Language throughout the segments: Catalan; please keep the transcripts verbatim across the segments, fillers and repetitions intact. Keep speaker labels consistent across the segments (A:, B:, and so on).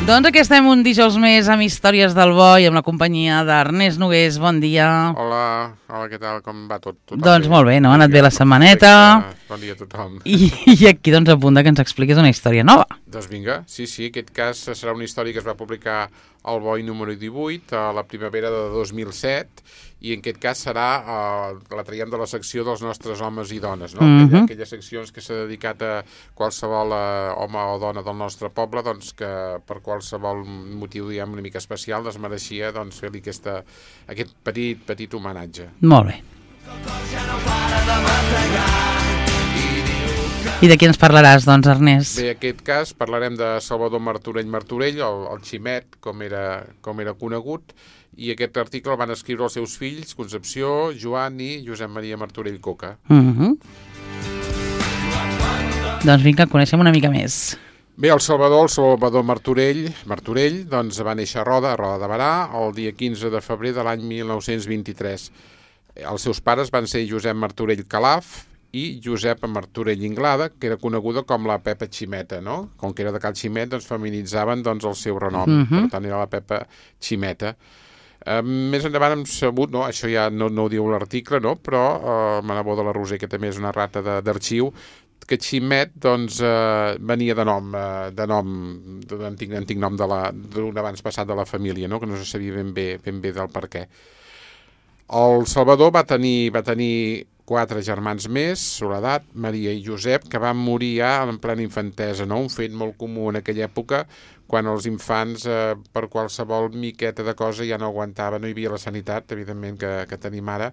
A: Doncs aquí estem un dijous més amb Històries del Boi, amb la companyia d'Ernest Nogués. Bon dia.
B: Hola, hola, què tal? Com va tot? Tothom
A: Doncs
B: bé?
A: molt bé, no? Ha anat bé la setmaneta.
B: Bon dia a tothom.
A: I, i aquí doncs a punt que ens expliquis una història nova.
B: Doncs vinga, sí, sí, aquest cas serà una història que es va publicar al Boi número divuit a la primavera de dos mil set i en aquest cas serà, eh, la traiem de la secció dels nostres homes i dones, no?
A: Mhm.
B: Aquella, aquelles seccions que s'ha dedicat a qualsevol eh, home o dona del nostre poble, doncs que per qualsevol motiu, diguem, una mica especial, es mereixia doncs, fer-li aquesta, aquest petit, petit homenatge.
A: Molt bé. I de qui ens parlaràs, doncs, Ernest?
B: Bé, en aquest cas parlarem de Salvador Martorell Martorell, el, el Ximet, com era, com era conegut, i aquest article el van escriure els seus fills, Concepció, Joan i Josep Maria Martorell Coca.
A: Mhm. Doncs vinga, coneixem una mica més.
B: Bé, el Salvador, el Salvador Martorell, Martorell, doncs va néixer a Roda, a Roda de Berà, el dia quinze de febrer de l'any mil nou-cents vint-i-tres. Els seus pares van ser Josep Martorell Calaf i Josep Martorell Inglada, que era coneguda com la Pepa Ximeta, no? Com que era de Cal Ximet, doncs feminitzaven doncs, el seu renom.
A: Mhm.
B: Per tant, era la Pepa Ximeta. Uh, més endavant hem sabut, no? Això ja no, no ho diu l'article, no? Però uh, ma nebó de la Roser, que també és una rata d'arxiu, que Ximet doncs, uh, venia de nom, uh, de nom, d'antic antic nom de la, d'un abans passat de la família, no? Que no se sabia ben bé, ben bé del per què. El Salvador va tenir, va tenir quatre germans més, Soledat, Maria i Josep, que van morir ja en plena infantesa, no? Un fet molt comú en aquella època, quan els infants, eh, per qualsevol miqueta de cosa, ja no aguantaven, no hi havia la sanitat, evidentment, que, que tenim ara,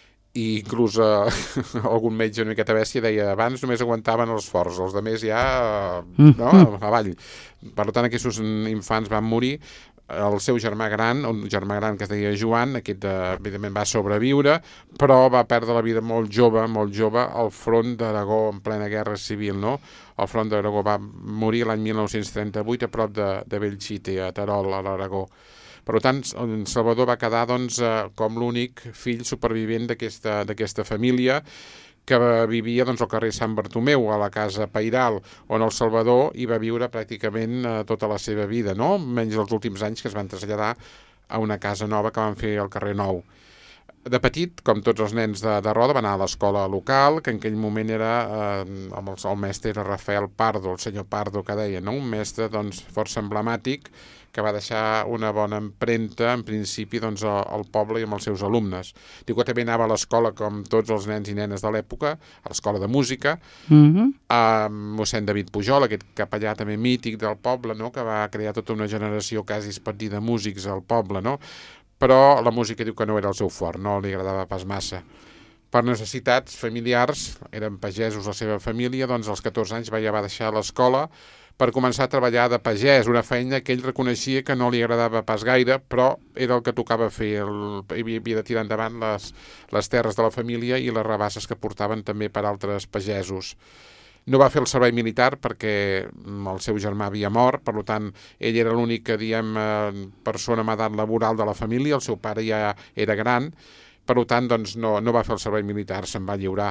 B: i inclús eh, algun metge una miqueta bèstia deia abans només aguantaven els forts, els altres ja eh, no? avall. Per tant, aquests infants van morir. El seu germà gran, un germà gran que es deia Joan, aquest eh, evidentment va sobreviure, però va perdre la vida molt jove, molt jove, al front d'Aragó en plena guerra civil, no? El front d'Aragó va morir l'any mil nou-cents trenta-vuit a prop de, de Bellxite, a Terol, a l'Aragó. Per tant, en Salvador va quedar doncs, eh, com l'únic fill supervivent d'aquesta d'aquesta família, que vivia doncs, al carrer Sant Bartomeu, a la casa Pairal, on el Salvador hi va viure pràcticament eh, tota la seva vida, no? Menys els últims anys que es van traslladar a una casa nova que van fer al carrer Nou. De petit, com tots els nens de, de Roda, va anar a l'escola local, que en aquell moment era, eh, el, el mestre era Rafael Pardo, el senyor Pardo que deia, no? Un mestre doncs, força emblemàtic, que va deixar una bona empremta, en principi, doncs, al, al poble i amb els seus alumnes. Diu que també anava a l'escola, com tots els nens i nenes de l'època, a l'escola de música,
A: Mhm.
B: amb mossèn David Pujol, aquest capellà també mític del poble, no? Que va crear tota una generació quasi es pot dir de músics al poble, no? Però la música diu que no era el seu fort, no li agradava pas massa. Per necessitats familiars, eren pagesos la seva família, doncs als catorze anys va ja va deixar l'escola per començar a treballar de pagès, una feina que ell reconeixia que no li agradava pas gaire, però era el que tocava fer, el, havia de tirar endavant les, les terres de la família i les rabasses que portaven també per altres pagesos. No va fer el servei militar perquè el seu germà havia mort, per tant, ell era l'única, diem, persona amb edat laboral de la família, el seu pare ja era gran, per tant, doncs, no, no va fer el servei militar, se'n va lliurar.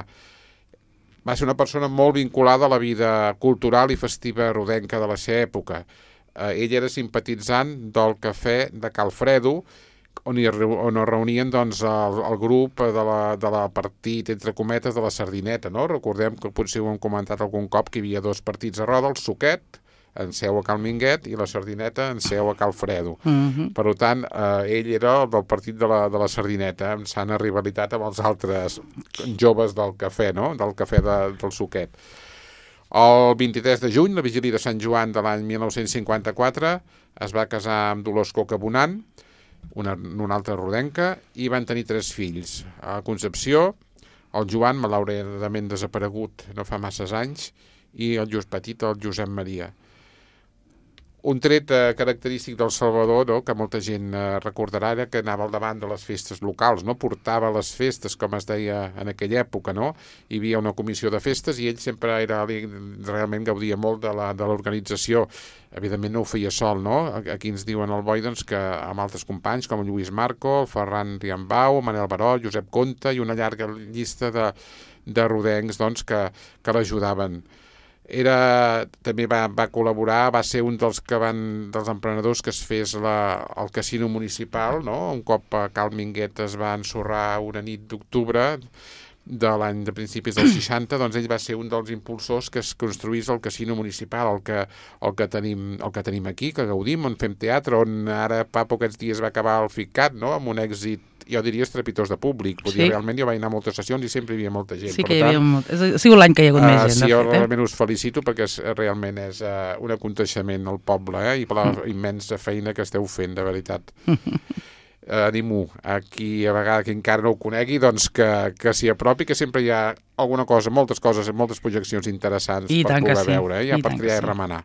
B: Va ser una persona molt vinculada a la vida cultural i festiva rodenca de la seva època. Eh, ell era simpatitzant del cafè de Cal Fredo, on, hi, on es reunien doncs, el, el grup de la, de la partit, entre cometes, de la Sardineta. No? Recordem que potser ho hem comentat algun cop que hi havia dos partits a Roda, el Suquet, en seu a Cal Minguet, i la Sardineta en seu a Cal Fredo.
A: Mhm.
B: Per tant, eh, ell era del partit de la, de la Sardineta, amb sana rivalitat amb els altres joves del cafè, no? Del cafè de, del Suquet. El vint-i-tres de juny, la vigília de Sant Joan de l'any mil nou-cents cinquanta-quatre, es va casar amb Dolors Coca Bonant, una, una altra rodenca, i van tenir tres fills. A Concepció, el Joan, malauradament desaparegut no fa masses anys, i el just petit, el Josep Maria. Un tret eh, característic del Salvador, no?, que molta gent eh, recordarà, era que anava al davant de les festes locals, no? Portava les festes, com es deia en aquella època, no? Hi havia una comissió de festes i ell sempre era, realment gaudia molt de la, de l'organització. Evidentment no ho feia sol, no? Aquí ens diuen al Boi doncs, que amb altres companys com Lluís Marco, el Ferran Riambau, Manel Baró, Josep Conta i una llarga llista de, de rodencs doncs, que, que l'ajudaven. era, també va, va col·laborar, va ser un dels que van dels emprenedors que es fes la, el casino municipal, no? Un cop Cal Minguet es va ensorrar una nit d'octubre de l'any de principis dels seixanta, doncs ell va ser un dels impulsors que es construís el casino municipal, el que, el que, tenim, el que tenim aquí, que gaudim, on fem teatre, on ara fa pocs dies va acabar el FICAT, no? Amb un èxit, jo diria, estrepitós de públic. Vull dir,
A: Sí.
B: realment jo vaig anar a moltes sessions i sempre hi havia molta gent.
A: Sí
B: Per
A: que hi
B: tant,
A: havia molt... És, ha sigut l'any que hi ha hagut més
B: Uh,
A: gent,
B: sí,
A: de
B: jo
A: fet, eh?
B: realment us felicito perquè és, realment és uh, un aconteixement al poble, eh? I per la mm. immensa feina que esteu fent, de veritat. Uh, animo a qui a vegades que encara no ho conegui, doncs que, que s'hi apropi, que sempre hi ha alguna cosa, moltes coses, moltes projeccions interessants
A: I
B: per
A: tant que
B: poder
A: sí.
B: veure, eh? Ja
A: I
B: per
A: tant que
B: triar i
A: sí.
B: remenar.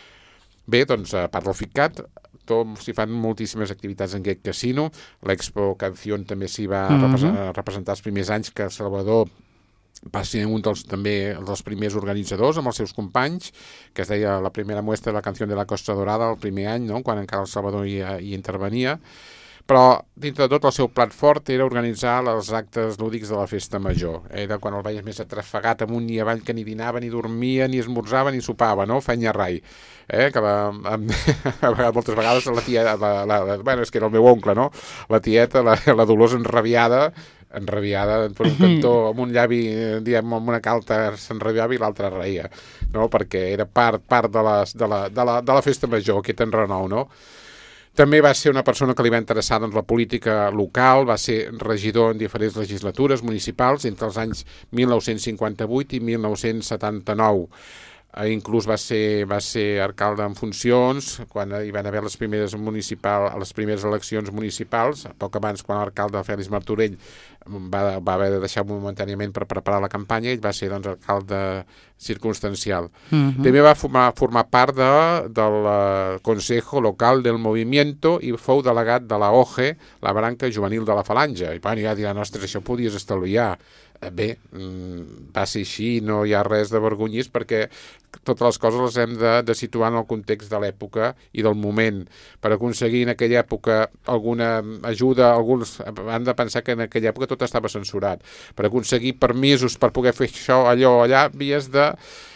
B: Bé, doncs, a part del FICAT, s'hi fan moltíssimes activitats en aquest casino. L'Expo Canción també s'hi va
A: Mhm.
B: representar, representar els primers anys, que Salvador va ser un dels, també dels primers organitzadors amb els seus companys, que es deia la primera muestra de la Canción de la Costa Dorada el primer any, no? Quan encara el Salvador hi, hi intervenia. Però, dintre de tot, el seu plat fort era organitzar els actes lúdics de la festa major. Era quan el veies més atrafegat amunt i avall, que ni dinava, ni dormia, ni esmorzava, ni sopava, no? Feia rai. Eh? Que la, amb, a vegades, moltes vegades la tieta, la, la, la, bueno, és que era el meu oncle, no? La tieta, la, la Dolors enrabiada, enrabiada per un cantó, amb un llavi, diguem, amb una calta s'enrabiava i l'altre reia, no? Perquè era part, part de, les, de, la, de, la, de la festa major, aquest enrenou, no? També va ser una persona que li va interessar doncs, la política local, va ser regidor en diferents legislatures municipals entre els anys mil nou-cents cinquanta-vuit i mil nou-cents setanta-nou. Eh, inclús va ser, va ser alcalde en funcions quan hi van haver les primeres, municipal, les primeres eleccions municipals, poc abans quan l'alcalde Fèlix Martorell va, va haver de deixar momentàniament per preparar la campanya, ell va ser doncs, alcalde circunstancial.
A: Mhm.
B: També va formar, formar part de, del uh, Consejo Local del Movimiento i fou delegat de la O G, la branca juvenil de la Falange. I bueno, ja diran, ostres, això podies estalviar. Eh, bé, mm, va ser així, no hi ha res de vergonyís perquè totes les coses les hem de, de situar en el context de l'època i del moment. Per aconseguir en aquella època alguna ajuda, alguns han de pensar que en aquella època tot estava censurat. Per aconseguir permisos per poder fer això, allò, allà, havies de,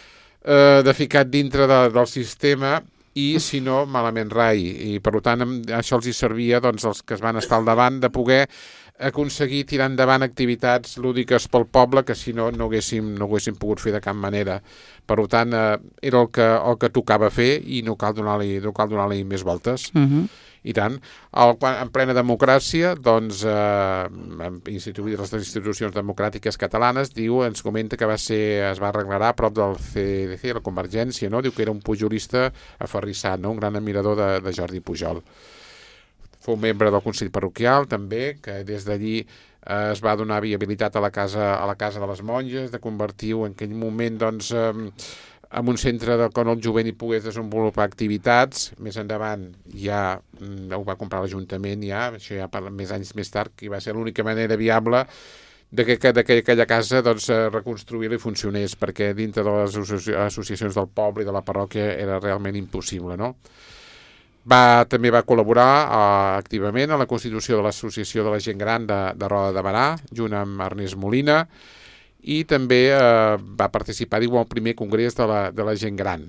B: eh, de ficar dintre de, del sistema i, si no, malament rai. I, per tant, això els hi servia doncs, els que es van estar al davant de poder aconseguir tirar endavant activitats lúdiques pel poble que si no no haguéssim, no haguéssim pogut fer de cap manera. Per tant, eh, era el que, el que tocava fer i no cal donar-li no cal donar-li més voltes.
A: Mhm.
B: I tant. El, en plena democràcia, doncs, eh, instituir les institucions democràtiques catalanes, diu, ens comenta que va ser, es va arreglar a prop del C D C, la Convergència, no? Diu que era un pujolista aferrissat, no? Un gran admirador de, de Jordi Pujol. Fou membre del Consell Parroquial, també, que des d'allí eh, es va donar viabilitat a la casa, a la casa de les monges, de convertir-ho en aquell moment, doncs, eh, en un centre de, on el jovent hi pogués desenvolupar activitats. Més endavant ja mm, ho va comprar l'Ajuntament, ja, això ja per més anys més tard, que va ser l'única manera viable de que, que, de que aquella casa doncs, reconstruir-la i funcionés, perquè dintre de les associacions del poble i de la parròquia era realment impossible, no? Va, també va col·laborar uh, activament a la constitució de l'Associació de la Gent Gran de, de Roda de Berà, junt amb Ernest Molina, i també uh, va participar, diu, al primer congrés de la, de la gent gran.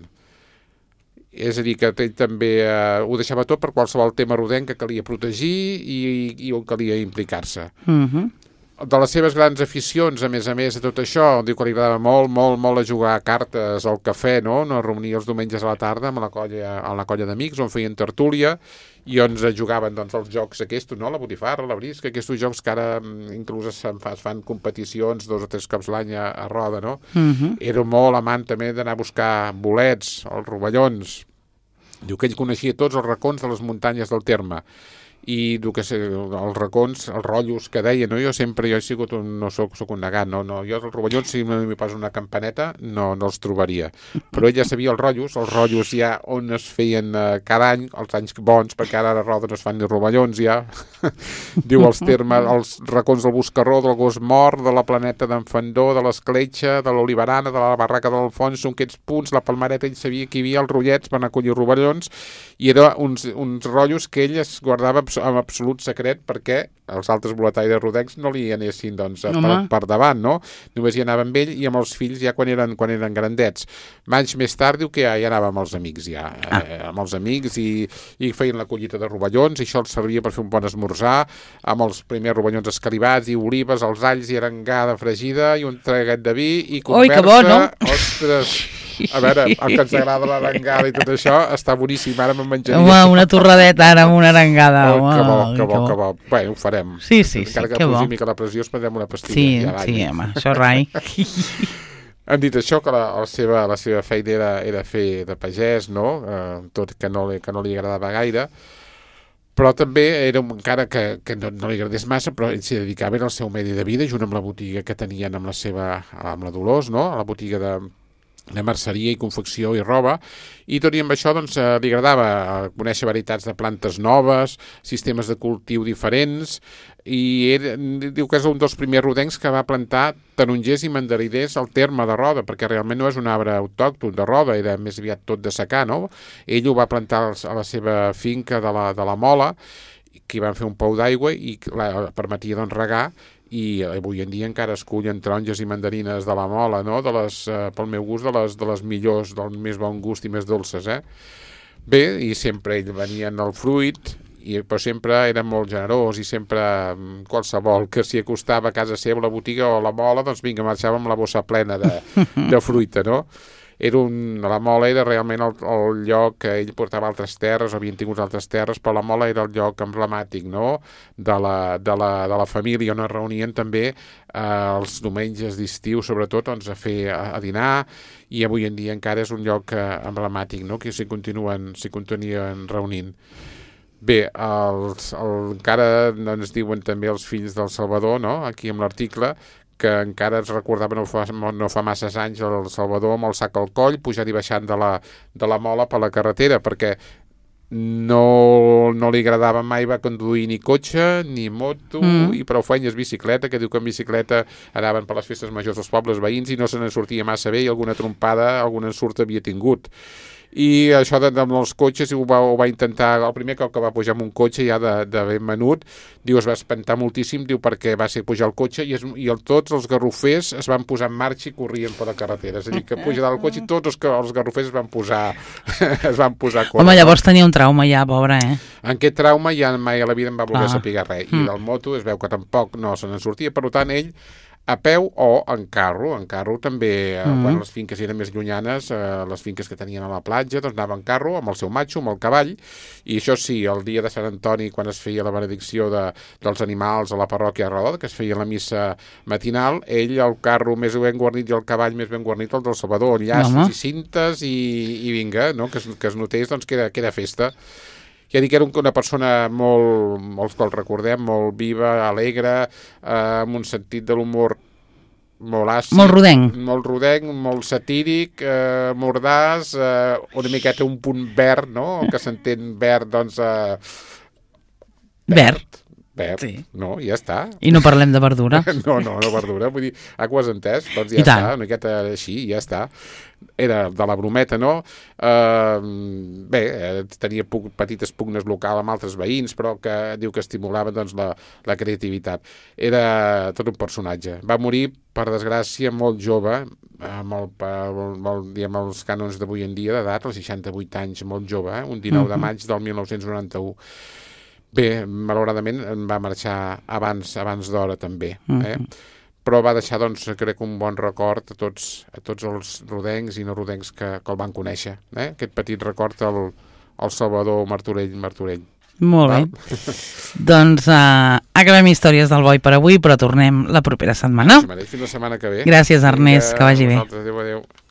B: És a dir, que ell també uh, ho deixava tot per qualsevol tema rodenc que calia protegir i, i on calia implicar-se.
A: Mhm.
B: De les seves grans aficions, a més a més de tot això, diu que li agradava molt, molt, molt a jugar a cartes al cafè, no? No reunia els diumenges a la tarda amb la colla, amb la colla d'amics, on feien tertúlia, i on jugaven doncs, els jocs aquests, no? La botifarra, la brisca, aquests jocs que ara inclús es fan, es fan competicions dos o tres cops l'any a, a Roda, no?
A: Mhm.
B: Era molt amant també d'anar a buscar bolets, els rovellons. Diu que ell coneixia tots els racons de les muntanyes del terme. I el que sé, els racons, els rotllos que deia, no? Jo sempre, jo he sigut un, no soc, soc un negat, no? No, jo els rovellons, si m'hi poso una campaneta, no, no els trobaria. Però ell ja sabia els rotllos, els rotllos ja on es feien eh, cada any, els anys bons, perquè ara a Roda no es fan ni rovellons ja. Diu els termes, els racons del Buscarró, del Gos Mort, de la Planeta d'en Fandó, de l'Escletxa, de l'Oliverana, de la Barraca de l'Alfons, són aquests punts, la Palmareta, ell sabia que hi havia els rotllets per anar a collir rovellons, i eren uns, uns rotllos que ell es guardava en absolut secret perquè els altres boletaires rodencs no li anessin doncs, per,
A: Home.
B: per davant, no? Només hi anava amb ell i amb els fills ja quan eren, quan eren grandets. Anys més tard diu que ja, ja anava amb els amics, ja,
A: Ah.
B: eh, amb els amics i, i feien la collita de rovellons i això els servia per fer un bon esmorzar amb els primers rovellons escalivats i olives, els alls i arengada fregida i un traguet de vi i
A: Ui,
B: conversa.
A: que bo, no?
B: Ostres, a veure, el que ens agrada l'arengada i tot això està boníssim, ara me'n menjaria.
A: Home, una torradeta ara amb una arengada.
B: Oh, que bo,
A: Home,
B: que bo, que bo. Bé, ho farem.
A: Sí, sí, sí,
B: Encara que
A: que bo.
B: pugi mica la pressió, es prendrem una pastilla.
A: Sí,
B: ja va,
A: sí,
B: ja.
A: home, això rai.
B: Han dit això, que la, la, seva, la seva feina era, era fer de pagès, no? Eh, tot que no, li, que no li agradava gaire, però també era un, encara que, que no, no li agradés massa, però ell s'hi dedicava al seu medi de vida, junt amb la botiga que tenien amb la seva, amb la Dolors, no? A la botiga de, de merceria i confecció i roba, i tot i amb això doncs, eh, li agradava conèixer varietats de plantes noves, sistemes de cultiu diferents, i era, diu que és un dels primers rodencs que va plantar tarongers i mandariners al terme de Roda, perquè realment no és un arbre autòcton de Roda, era més aviat tot de secà, no? Ell ho va plantar a la seva finca de la, de la Mola, que hi van fer un pou d'aigua i la permetia doncs, regar, i avui en dia encara es cullen taronges i mandarines de la Mola, no? De les, eh, pel meu gust, de les, de les millors, del més bon gust i més dolces, eh? Bé, i sempre ell venia en el fruit, i, però sempre era molt generós i sempre qualsevol que s'hi acostava a casa seva, a la botiga o a la Mola, doncs vinga, marxava amb la bossa plena de, de fruita, no? Era un, la Mola era realment el, el lloc que ell portava altres terres, o havien tingut altres terres, però la Mola era el lloc emblemàtic, no?, de la, de la, de la família, on es reunien també eh, els diumenges d'estiu, sobretot, doncs, a fer a, a dinar, i avui en dia encara és un lloc eh, emblemàtic, no?, que s'hi continuen, s'hi continuen reunint. Bé, els, el, encara ens diuen també els fills del Salvador, no?, aquí amb l'article, que encara es recordava no fa, no fa massa anys el Salvador amb el sac al coll, pujant i baixant de la, de la Mola per la carretera, perquè no, no li agradava mai va conduir ni cotxe ni moto, mm. i prou feines bicicleta, que diu que en bicicleta anaven per les festes majors dels pobles veïns i no se n'en sortia massa bé i alguna trompada, algun ensurt havia tingut. I això de, amb els cotxes ho va, ho va intentar, el primer cop que va pujar amb un cotxe ja de, de ben menut, diu, es va espantar moltíssim, diu, perquè va ser pujar el cotxe i, es, i el, tots els garrofers es van posar en marxa i corrien per la carretera, és a dir, que puja dalt el cotxe i tots els, els garrofers es van posar es van posar a córrer.
A: Home, llavors tenia un trauma ja, pobre, eh?
B: En aquest trauma ja mai a la vida em va voler
A: ah.
B: saber res, i
A: mm.
B: del moto es veu que tampoc no se n'en sortia, per tant ell a peu o en carro, en carro també, eh, mm. quan les finques eren més llunyanes, eh, les finques que tenien a la platja, doncs anava en carro amb el seu matxo, amb el cavall, i això sí, el dia de Sant Antoni, quan es feia la benedicció de, dels animals a la parròquia de Roda, que es feia la missa matinal, ell, el carro més ben guarnit i el cavall més ben guarnit, el del Salvador, llaços no, i cintes, i, i vinga, no? que, es, que es notés doncs, que, era, que era festa. Ja dic que era una persona molt, molts que el recordem, molt viva, alegre, eh, amb un sentit de l'humor molt àcid.
A: Molt rodenc.
B: Molt rodenc, molt satíric, eh, mordàs, eh, una miqueta un punt verd, no?, que s'entén verd, doncs... Eh,
A: verd.
B: Verd. Verd,
A: sí.
B: No, ja està.
A: I no parlem de verdura.
B: no, no, no verdura, vull dir, ah, que ho has entès? Doncs ja
A: I
B: està,
A: tant.
B: una miqueta així, ja està. Era de la brometa, no? Uh, bé, eh, tenia puc, petites pugnes locals amb altres veïns, però que diu que estimulaven doncs, la, la creativitat. Era tot un personatge. Va morir, per desgràcia, molt jove, amb, el, amb, el, diguem, els cànons d'avui en dia d'edat, als seixanta-vuit anys, molt jove, eh? Un dinou de maig del mil nou-cents noranta-u. Bé, malauradament em va marxar abans abans d'hora també, eh? Uh-huh. Però va deixar, doncs, crec, un bon record a tots, a tots els rodencs i no rodencs que, que el van conèixer, eh? Aquest petit record al, al Salvador Martorell Martorell.
A: Molt bé. Doncs uh, acabem històries del boi per avui, però tornem la propera setmana.
B: Fins la setmana que ve.
A: Gràcies, Ernest, que vagi bé.
B: Adéu, adéu.